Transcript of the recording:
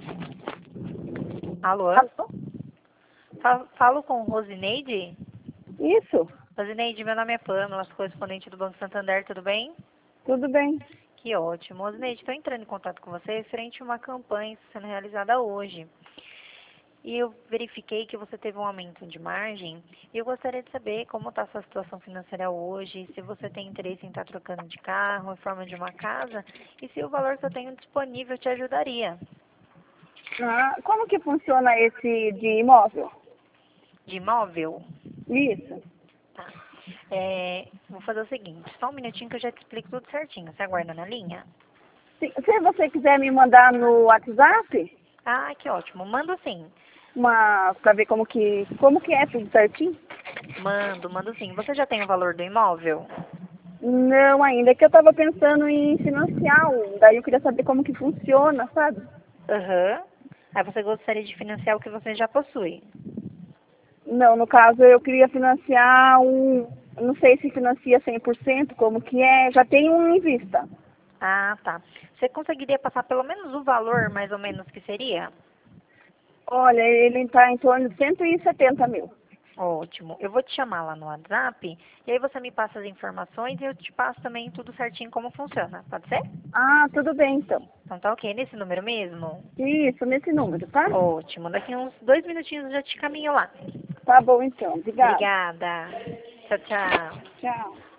Alô? Alô? Falo com Rosineide? Isso, Rosineide, meu nome é Pamela, sou correspondente do Banco Santander, tudo bem? tudo bem. Que ótimo. Rosineide, estou entrando em contato com você referente a uma campanha sendo realizada hoje. E eu verifiquei que você teve um aumento de margem e eu gostaria de saber como está a sua situação financeira hoje, se você tem interesse em estar trocando de carro, reforma de uma casa e se o valor que eu tenho disponível te ajudaria. Ah, como que funciona esse de imóvel? De imóvel? Isso. Tá. Vou fazer o seguinte, só um minutinho que eu já te explico tudo certinho. Você aguarda na linha? Se você quiser me mandar no WhatsApp, Ah, que ótimo. Mando sim. para ver como que é tudo certinho. Mando sim. Você já tem o valor do imóvel? Não ainda, é que eu estava pensando em financiar um, daí eu queria saber como que funciona, sabe? Aham. Aí você gostaria de financiar o que você já possui? Não, no caso eu queria financiar um, não sei se financia 100%, como que é, já tem um em vista. Ah, tá. Você conseguiria passar pelo menos o valor, mais ou menos, que seria? Olha, ele está em torno de 170 mil. Ótimo. Eu vou te chamar lá no WhatsApp e aí você me passa as informações e eu te passo também tudo certinho como funciona. Pode ser? Ah, tudo bem então. Então tá ok. Nesse número mesmo? Isso, nesse número, tá? Ótimo. Daqui uns 2 minutinhos eu já te caminho lá. Tá bom então. Obrigada. Obrigada. Tchau, tchau. Tchau.